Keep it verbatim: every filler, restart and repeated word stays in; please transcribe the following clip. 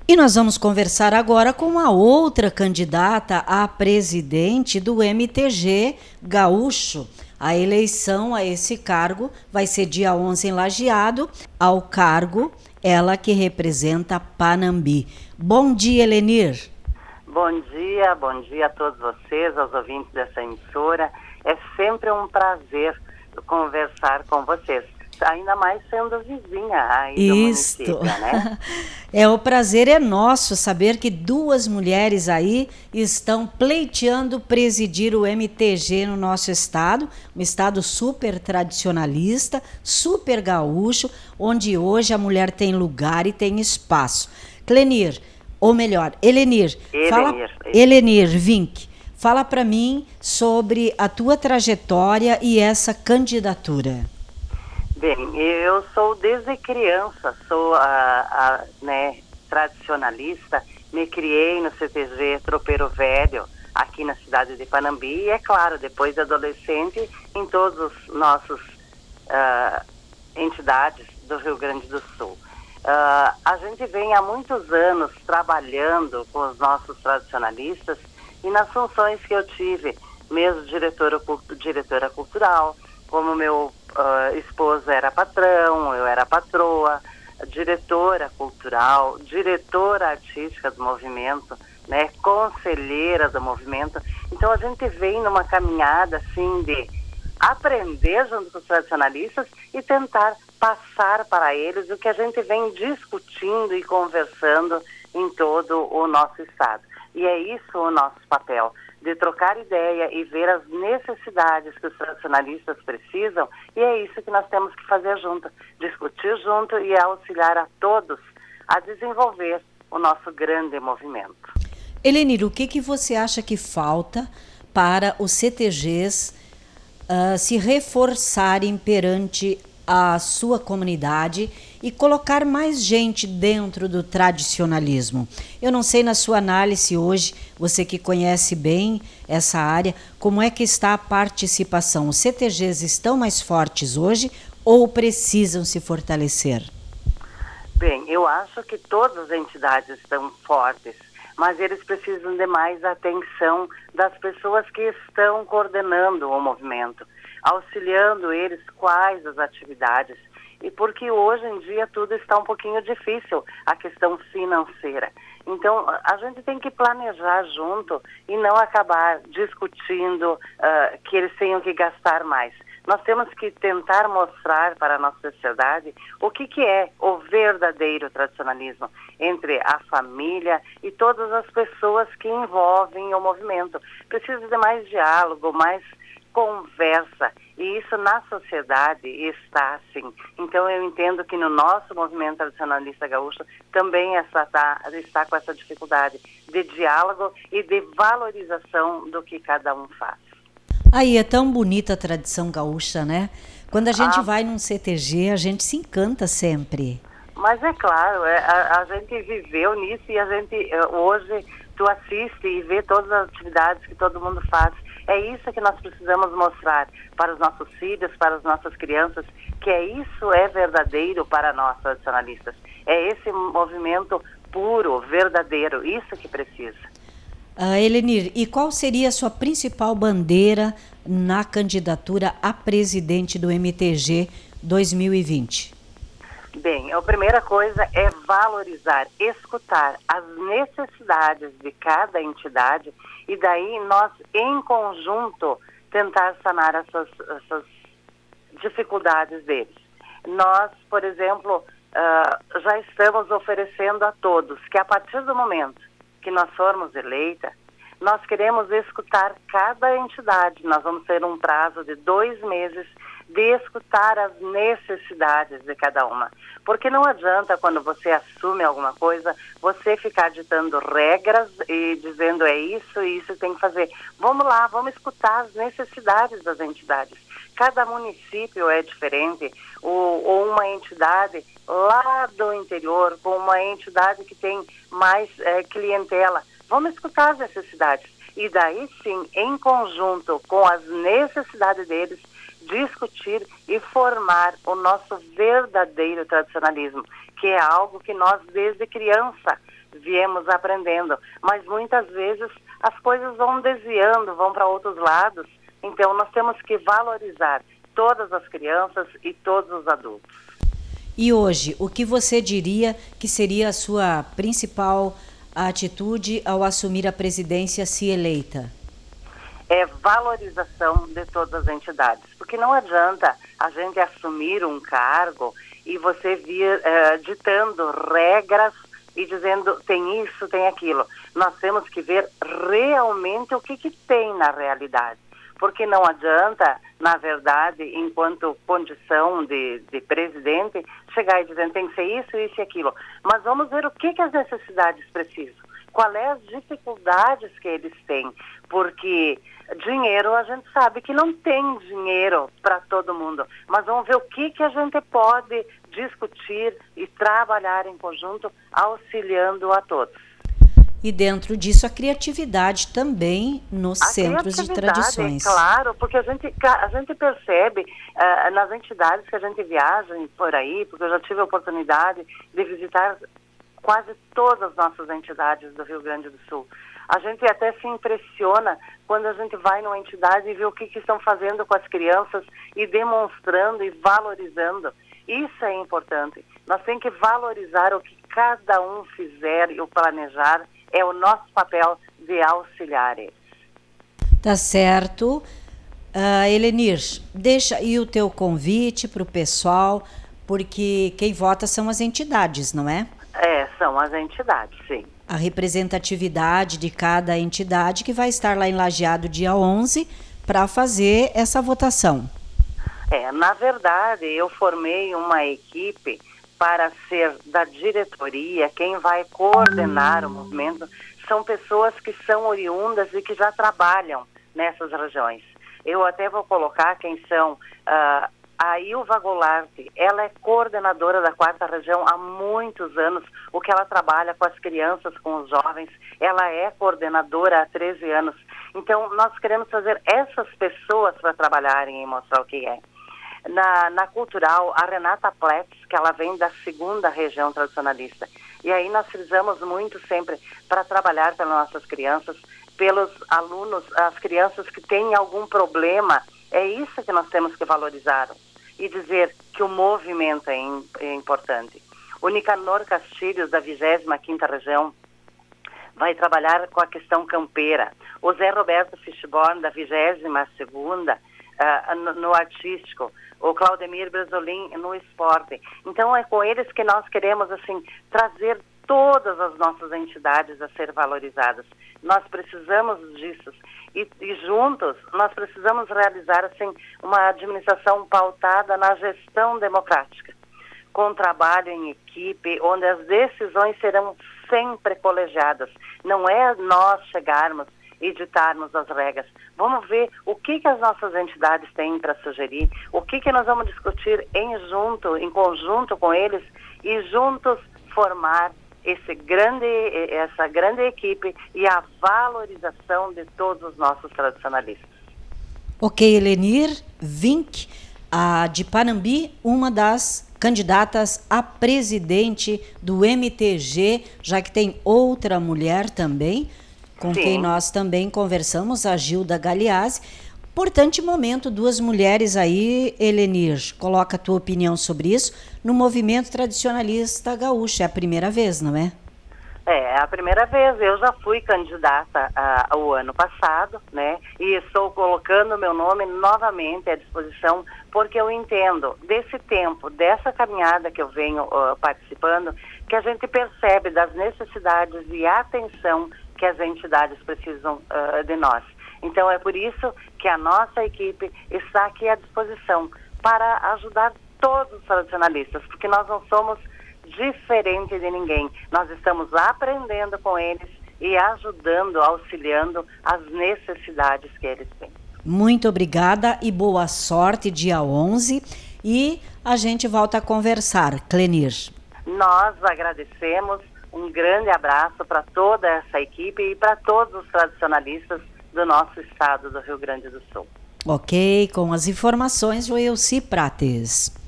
E nós vamos conversar agora com a outra candidata a presidente do M T G Gaúcho. A eleição a esse cargo vai ser dia onze em Lajeado, ao cargo ela que representa Panambi. Bom dia, Helenir. Bom dia, bom dia a todos vocês, aos ouvintes dessa emissora. É sempre um prazer conversar com vocês, ainda mais sendo vizinha aí do Isto. município, né? É, o prazer é nosso saber que duas mulheres aí estão pleiteando presidir o M T G no nosso estado, um estado super tradicionalista, super gaúcho, onde hoje a mulher tem lugar e tem espaço. Clenir, ou melhor, Helenir, Helenir, fala, Helenir Vink, fala para mim sobre a tua trajetória e essa candidatura. Bem, eu sou desde criança, sou a, a né, tradicionalista, me criei no C T G Tropeiro Velho, aqui na cidade de Panambi, e é claro, depois de adolescente, em todos os nossos uh, entidades do Rio Grande do Sul. Uh, a gente vem há muitos anos trabalhando com os nossos tradicionalistas e nas funções que eu tive, mesmo diretora, diretora cultural, como meu uh, esposo era patrão, eu era patroa, diretora cultural, diretora artística do movimento, né, conselheira do movimento. Então a gente vem numa caminhada assim de aprender junto com os tradicionalistas e tentar passar para eles o que a gente vem discutindo e conversando em todo o nosso estado. E é isso o nosso papel, de trocar ideia e ver as necessidades que os tradicionalistas precisam, e é isso que nós temos que fazer junto, discutir junto e auxiliar a todos a desenvolver o nosso grande movimento. Helenir, o que, que você acha que falta para os C T Gs uh, se reforçarem perante a sua comunidade e colocar mais gente dentro do tradicionalismo? Eu não sei, na sua análise hoje, você que conhece bem essa área, como é que está a participação? Os C T Gs estão mais fortes hoje ou precisam se fortalecer? Bem, eu acho que todas as entidades estão fortes, mas eles precisam de mais atenção das pessoas que estão coordenando o movimento, auxiliando eles quais as atividades, e porque hoje em dia tudo está um pouquinho difícil, a questão financeira. Então, a gente tem que planejar junto e não acabar discutindo uh, que eles tenham que gastar mais. Nós temos que tentar mostrar para a nossa sociedade o que, que é o verdadeiro tradicionalismo entre a família e todas as pessoas que envolvem o movimento. Precisa de mais diálogo, mais conversa, e isso na sociedade está assim. Então eu entendo que no nosso movimento tradicionalista gaúcho também está, está com essa dificuldade de diálogo e de valorização do que cada um faz. Aí é tão bonita a tradição gaúcha, né? Quando a gente ah, vai num C T G, a gente se encanta sempre. Mas é claro, é, a, a gente viveu nisso e a gente hoje tu assiste e vê todas as atividades que todo mundo faz. É isso que nós precisamos mostrar para os nossos filhos, para as nossas crianças, que é isso é verdadeiro para nós tradicionalistas. É esse movimento puro, verdadeiro, isso que precisa. Uh, Helenir, e qual seria a sua principal bandeira na candidatura a presidente do M T G dois mil e vinte? Bem, a primeira coisa é valorizar, escutar as necessidades de cada entidade e daí nós, em conjunto, tentar sanar essas, essas dificuldades deles. Nós, por exemplo, uh, já estamos oferecendo a todos que a partir do momento que nós formos eleita, nós queremos escutar cada entidade. Nós vamos ter um prazo de dois meses de escutar as necessidades de cada uma. Porque não adianta, quando você assume alguma coisa, você ficar ditando regras e dizendo é isso e isso tem que fazer. Vamos lá, vamos escutar as necessidades das entidades. Cada município é diferente, ou, ou uma entidade lá do interior, com uma entidade que tem mais é, clientela. Vamos escutar as necessidades. E daí sim, em conjunto com as necessidades deles, discutir e formar o nosso verdadeiro tradicionalismo, que é algo que nós desde criança viemos aprendendo, mas muitas vezes as coisas vão desviando, vão para outros lados, então nós temos que valorizar todas as crianças e todos os adultos. E hoje, o que você diria que seria a sua principal atitude ao assumir a presidência se eleita? É valorização de todas as entidades, porque não adianta a gente assumir um cargo e você vir uh, ditando regras e dizendo tem isso, tem aquilo. Nós temos que ver realmente o que, que tem na realidade, porque não adianta, na verdade, enquanto condição de, de presidente, chegar e dizer tem que ser isso, isso e aquilo. Mas vamos ver o que, que as necessidades precisam, quais é as dificuldades que eles têm, porque dinheiro, a gente sabe que não tem dinheiro para todo mundo, mas vamos ver o que, que a gente pode discutir e trabalhar em conjunto, auxiliando a todos. E dentro disso a criatividade também nos a centros de tradições. Claro, porque a gente, a gente percebe uh, nas entidades que a gente viaja por aí, porque eu já tive a oportunidade de visitar quase todas as nossas entidades do Rio Grande do Sul. A gente até se impressiona quando a gente vai numa entidade e vê o que, que estão fazendo com as crianças e demonstrando e valorizando. Isso é importante. Nós temos que valorizar o que cada um fizer e o planejar. É o nosso papel de auxiliar eles. Tá certo. Uh, Helenir, deixa aí o teu convite para o pessoal, porque quem vota são as entidades, não é? É, são as entidades, sim. A representatividade de cada entidade que vai estar lá em Lajeado dia onze para fazer essa votação. É, na verdade, eu formei uma equipe para ser da diretoria, quem vai coordenar o movimento, são pessoas que são oriundas e que já trabalham nessas regiões. Eu até vou colocar quem são... Uh, A Ilva Goulart, ela é coordenadora da quarta região há muitos anos, o que ela trabalha com as crianças, com os jovens, ela é coordenadora há treze anos. Então, nós queremos fazer essas pessoas para trabalharem e mostrar o que é. Na, na cultural, a Renata Pletz, que ela vem da segunda região tradicionalista. E aí nós frisamos muito sempre para trabalhar pelas nossas crianças, pelos alunos, as crianças que têm algum problema. É isso que nós temos que valorizar e dizer que o movimento é, in, é importante. O Nicanor Castilhos, da vigésima quinta região, vai trabalhar com a questão campeira. O Zé Roberto Fishborn, da vigésima segunda, uh, no, no artístico. O Claudemir Bresolin, no esporte. Então, é com eles que nós queremos, assim, trazer todas as nossas entidades a ser valorizadas. Nós precisamos disso. E, e juntos, nós precisamos realizar assim, uma administração pautada na gestão democrática, com trabalho em equipe, onde as decisões serão sempre colegiadas. Não é nós chegarmos e ditarmos as regras. Vamos ver o que, que as nossas entidades têm para sugerir, o que, que nós vamos discutir em junto, em conjunto com eles, e juntos formar esse grande, essa grande equipe e a valorização de todos os nossos tradicionalistas. Ok, Helenir Vink, a de Panambi, uma das candidatas a presidente do M T G, já que tem outra mulher também, com Sim. quem nós também conversamos, a Gilda Galeazzi. Importante momento, duas mulheres aí, Helenir, coloca a tua opinião sobre isso, no movimento tradicionalista gaúcho. É a primeira vez, não é? É, é a primeira vez. Eu já fui candidata uh, o ano passado, né? E estou colocando meu nome novamente à disposição, porque eu entendo, desse tempo, dessa caminhada que eu venho uh, participando, que a gente percebe das necessidades e atenção que as entidades precisam uh, de nós. Então, é por isso que a nossa equipe está aqui à disposição para ajudar todos os tradicionalistas, porque nós não somos diferentes de ninguém. Nós estamos aprendendo com eles e ajudando, auxiliando as necessidades que eles têm. Muito obrigada e boa sorte dia onze. E a gente volta a conversar. Clenir. Nós agradecemos. Um grande abraço para toda essa equipe e para todos os tradicionalistas do nosso estado do Rio Grande do Sul. Ok, com as informações, Joelci Prates.